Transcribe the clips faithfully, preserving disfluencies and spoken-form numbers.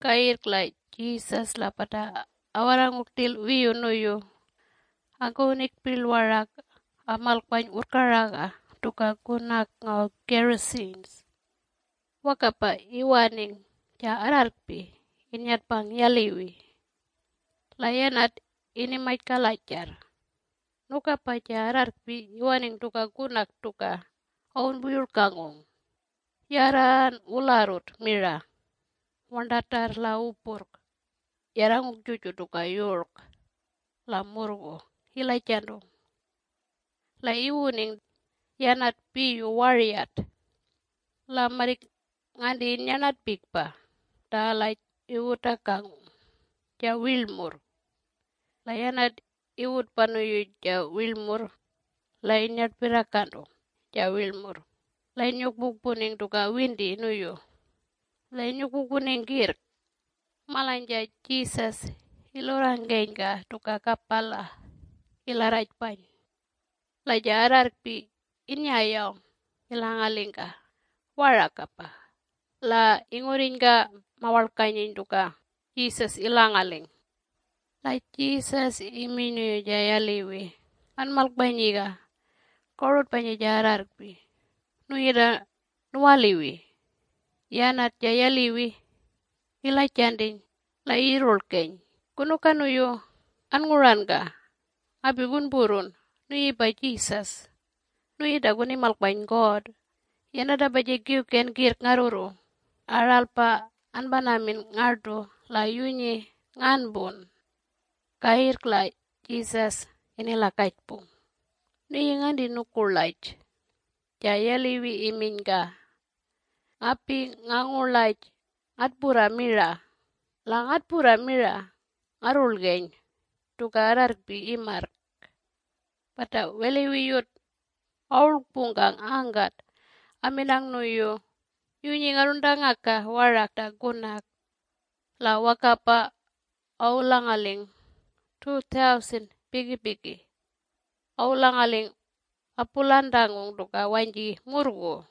Kair klai Jesus la pada awarang uktil wiyo nuyo. Agonik pilwarak amal kwany urkaraga tuka kunak ngaw kerosene. Wakapa iwaning ja ararpi inyat pang yaliwi. Layanat ini mait kalajar. Nuka pa ja ararpi iwaning tuka kunak tuka aun buyur kangong. Yaran ularut mira. Wandatar la upurk. Yaranguk cucu tuka york. La murgo. Hilai candong. La iwuning yanat piyu wariat. La marik ngandi yanat pikpa. Da la iwuta kangong. Ja wilmur. La yanat iwut panuyu ja wilmur. La inyat pirakandong. Ja wilmur. La inyuk bukpuning tuka windi nuyu. La inyuk bukpuning girk. Malanja Jesus ilorang genga tuka kapala ilaraj pany. La jararpi inyayaw ilangalingka warakapa. La inguringa mawalkanyin tuka Jesus ilangaling. La Jesus iminu jayaliwi. An malkbanyiga korot banyi jararpi. Nuyida nuwaliwi. Yanat jayaliwi. Ila canding la irul keny. Kunuka nuyo anguranga. Abigun burun. Nuyi ba Jesus. Nuyi daguni malkbany God. Yanada baje giu ken girk ngaruru. Aralpa anbanamin ngardo la yunyi nganbun. Kair la Jesus inila kajpung. Nuyi ngandi nukulaj. Jayaliwi iminga. Api ngangulaj. Atpura mira. Lang atpura mira. Ngarul geny. Tuka ararpi imark. Pada weliwiyut. Aul punggang anggat. Aminang nuyu. Yunyi ngarundangaka warak da gunak. La wakapa aulangaling. two thousand pigi-pigi. Aulangaling. Apulandangung tuka wanji murgu.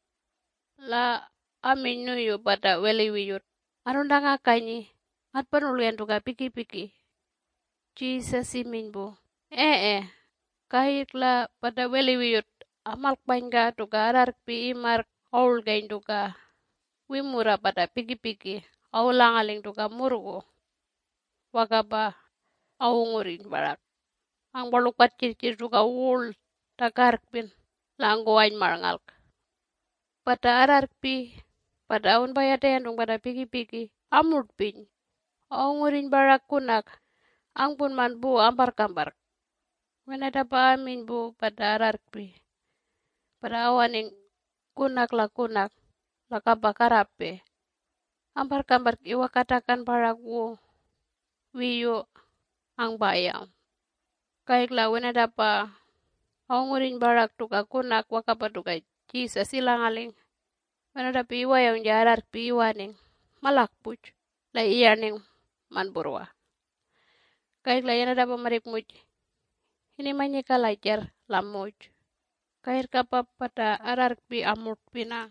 La amin nuyu pada weliwiyut. Ngarundangaka atpanuluyan tuka pigi-pigi. Jesus iminbu. Eh eh. Kahit la pada weliwiyut. Amalk bangga tuka ararpi imark. Aul gain tuka. Wimura pada pigi-pigi. Aulangaling tuka murgu. Wakaba aungurin barak. Ang balukat cir-cir tuka wul. Takarpin. Langguain marangalk. Pada ararpi. Pada aun bayadayan tung pada pigi-pigi. Amurpin. Aungurin barak kunak. Ang pun man bu ambar kambar. Wenada pa amin bu pada ararpi. Pada awaning kunak la kunak. La kabakarape. Ambar kambar iwa katakan barak wu. Wiyo ang bayam. Kaik la wenada pa. Aungurin barak tuka kunak wakapa tuka Jesus ilangaling. Wenada pi iwa yang jarar pi iwaning. Malakpuj. La iyaning manburwa. Kaik la yana dapat merikmuj. Ini manyika lajar lamuj. Kair kapa pada ararpi amut pinang.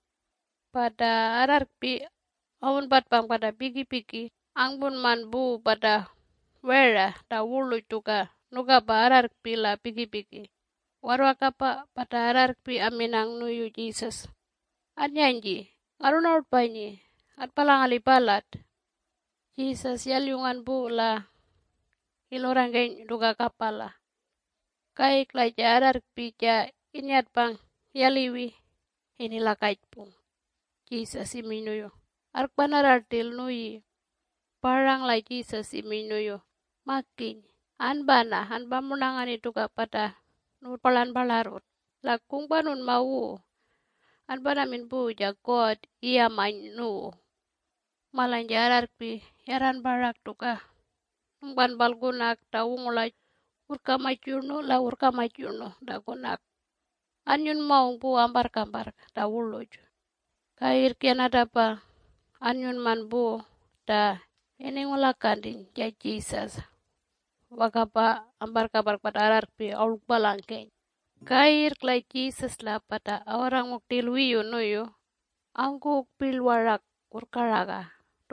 Pada ararpi aun batpang pada pigi-pigi. Angpun manbu pada wera da wulu tuka. Nuka pa ararpi la pigi-pigi. Warwa kapa pada ararpi aminang nuyu Jesus. Anyanji. Ngarunaut banyi. At palangali balat. Jesus yalyungan bu la. Ilorang gain duga kapala. Kaik la jarar pija inyat pang yaliwi. Inilah kaitpung. Jesus iminuyo. Ark panarartil nuyi. Parang la Jesus iminuyo. Makin. Anbana. Anbamunangan itu pada. Nurpalan balarut. Lakung panun mau. Anbana min bu jagod. Ia main nu. Malan jarar pi. Yaran barak tuka. Ban balgunak taungulaj urka majurno la urka majurno dagunak. Anyun mau bu ambar kambar tawuluj. Kair kian ada pa anyun man bu da ini ngulakan din ja Jesus. Wakapa ambar kambar pada ararpi aul balangke. Kair klai Jesus la pada orang muktil wiyo nuyo. Angku pilwarak urkaraga.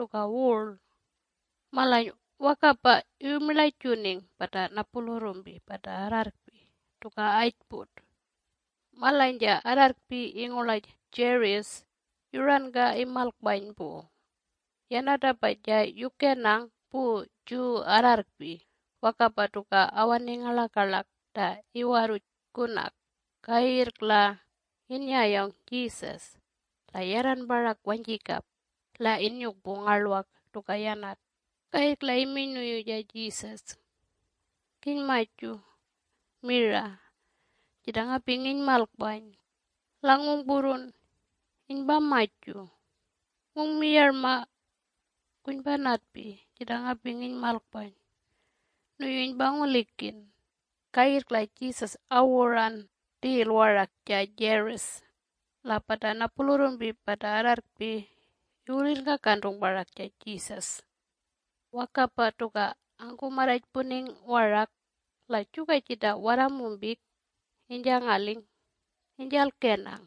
tuka wul. Malay wakapa yumilay tuning pada napulurumbi pada ararpi tuka aitput. Malanja ararpi ingulay Jeris yuran ga imalkbain po. Yanada baja yukenang pu ju ararpi. Wakapa tuka awaning alakalak da iwaru kunak. Kair la inyayang Jesus. La yaran barak wanjikap. La inyuk bungalwak tuka yanat. Kair la iminuyu ja Jesus. Kin maju. Mira. Jidang apingin malkbain. Langung burun. Inba maju. Ngung miyar ma. Kunba natpi. Jidang apingin malkbain. Nuyuin bangulikin. Kair la Jesus awuran. Di luarak ja Jeris. La pada napulurumbi pada ararpi. Yulin ka kandung barak ja Jesus. Wakapa tuka angku maraj puning warak. La juga cita waramumbik. Inja ngaling. Injal kenang.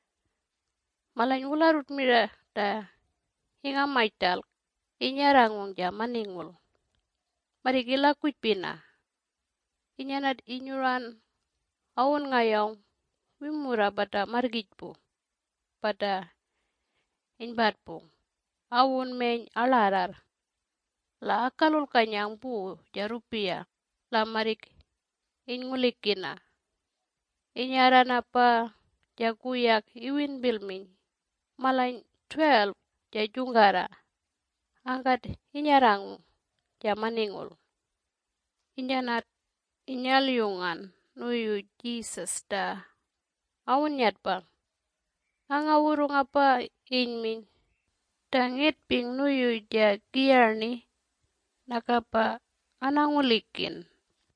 Malain ularut mira da. Hinga maital. Inya rangung ja maningul. Marigila kuipina. Inyanat inyuran. Awun ngayong. Wimura pada margitpu. Pada inbatpu. Awun men alarar. La akalul kanyang pu jarupia. La marik ingulikina. Inyaran apa jaguyak iwin bilmin. Malain twelve jajunggara. Angkat inyarangu jamaningul. Inyanat inyalyungan nuyu Jesus da. Awun nyatbang. Angawurung apa inmin. Dangit ping nuyu ja giarni. Nakapa anangulikin.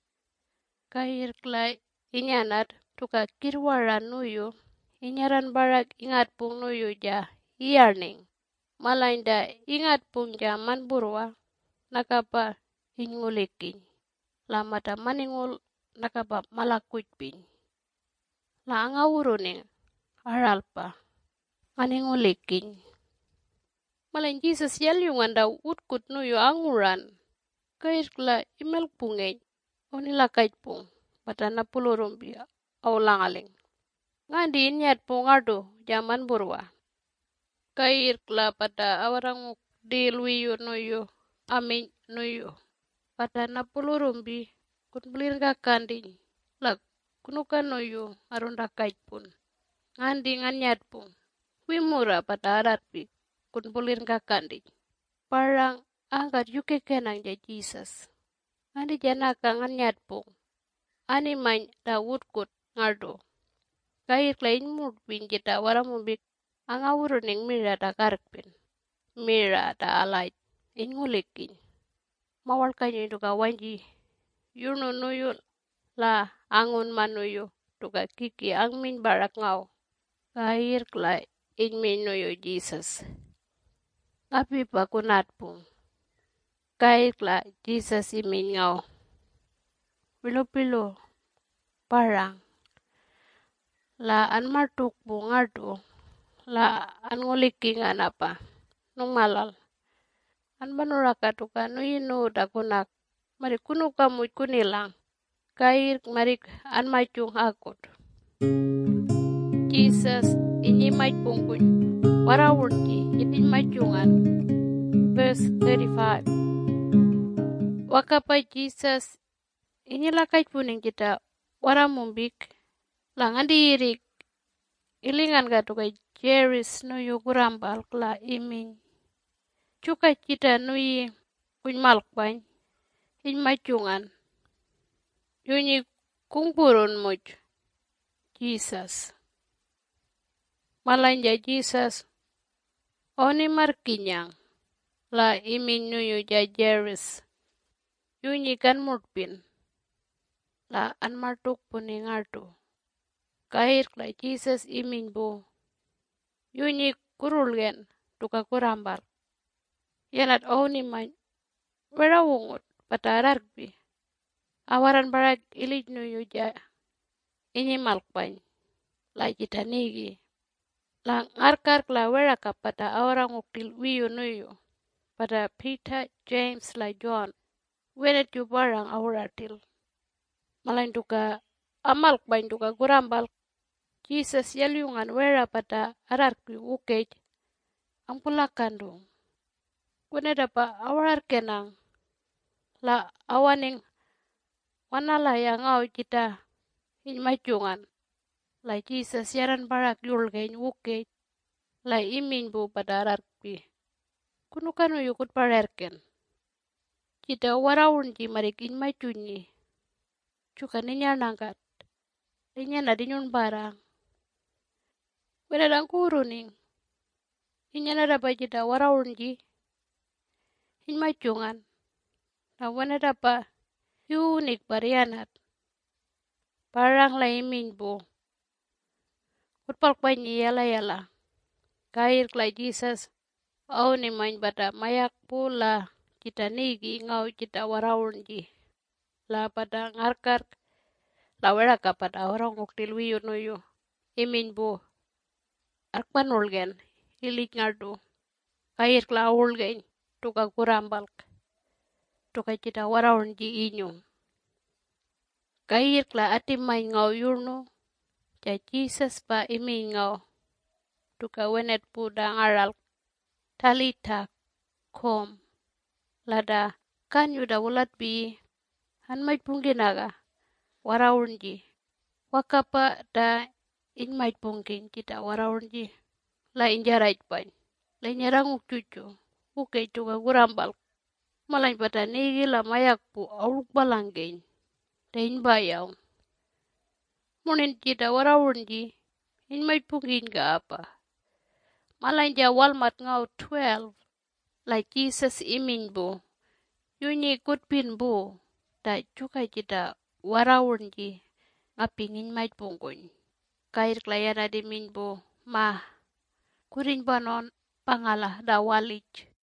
Kair klai inyanat tuka kirwaran nuyu. Inyaran barak ingat pung nuyu ja iarning. Malain da ingat pung jaman burwa. Nakapa ingulikin. Lamata maningul nakapa malakuitpin. La angawuruning aralpa. Aningulikin. Malain Jesus yalyungan da utkut nuyu anguran. Kair kla imel pungay. Onilakait pung. Pada napulurumbi awlangaling. Ngandi inyat pung ado jaman burwa. Kair kla pada awaranguk dilwiyu nuyu. Amin nuyu. Pada napulurumbi. Kunbelin kakanding. La kunukan nuyu arunda kait pun. Ngandi nganyat pung. Wimura pada ararpi. Kunbulin kakanding. Parang angkat yuke kenang ja Jesus. Ngandi janaka nganyat pung. Ani main da wutkut ngardo. Kair klain murpin jita waramumbik. Angawuruning mira da karpin. Mira da alait. Ingulikin. Mawal kanyo duka wanji. Yunu nuyu la angun manuyu. Duka kiki angmin barak ngau. Kair klai inmin nuyu Jesus. Ngapi pakunat pung. Kair klai Jesus imin ngau. Pilu-pilu. Parang. La an martuk pung ngardo. La an ngulikin apa. Nung malal. An banuraka tuka nuyinu da kunak. Mari kunuka mui kunilang. Kair marik an maitung akut. Jesus inyi maipung kun. Warawurti itin maitungan. Verse thirty-five. Wakapa Jesus inyi lakait puning kita waramumbik. Langan diirik. Ilingan ka tuka Jeris nuyu kurambal kla imin. Cuka kita nuyi kunmalkbain. In maitungan. Yunyi kungpurun muj. Jesus. Malanja Jesus. Oni markinyang. La imin nuyu ja Jeris. Yunyi kan murpin. La an martuk puning ardu. Kair kla Jesus imin bu. Yunyi kurulgen. Tuka kurambal. Yanat oni main. Wera wungut. Pada ararpi. Awaran barak ilit nuyu ja. Ini malkbain. La jita nigi. La ngarkar kla wera ka pada awarang uktil wiyu nuyu. pada Peter, James la John. Wenet yu barang awratil. Malain tuka amal bain tuka gurambal. Jesus yalyungan wera pada ararki ukej. Ampulakandu. Wenet apa awrar kenang. La awaning wanala yang au kita inmajungan. La Jesus yaran barak yulgein ukej. La imin bu pada ararki. Kunukanu yukut parerken. Kita warawun ji marik inmajunyi. Cuka ninya nangkat. Ninya nadinyun barang. Wenadang kuruning. Ninya nadapa kita warawun ji. Inmajungan. Na wenadapa yunik barianat. Parang la imin bu. Kutpalk banyi yala yala. Kair kla Jesus. Au ni main bata mayak pula. Kita nigi ngau kita warawun ji. La pada ngarkar. La weraka pada orang uktil wiyu nuyu. Imin bu. Arkpan ulgen. Ilik ngardu. Kair kla ulgen. Tuka kurambalk. Tuka kita warawun ji inyung. Kair kla ati main ngau yurnu. Ja Jesus pa imin ngau. Tuka wenet puda ngaral. Talita kom. Lada kan yuda ulat bi. Han mait pungkinaga. Warawun ji. Wakapa da in mait pungkin kita warawun ji. La injarait pain. La nyaranguk cucu. Uke tuka gurambal. Malain pada nigi la mayak pu auluk balanggein. Da in bayau. Munin kita warawun ji. In mait pungkin ga apa. Malain ja Walmart ngau twelve. La Jesus imin bu. Yunyi kutpin bu. Da cuka kita warawun ji. Ngapingin mait pungkun. Kair klayana di min bu. Mah. Kurin banon pangalah da walij.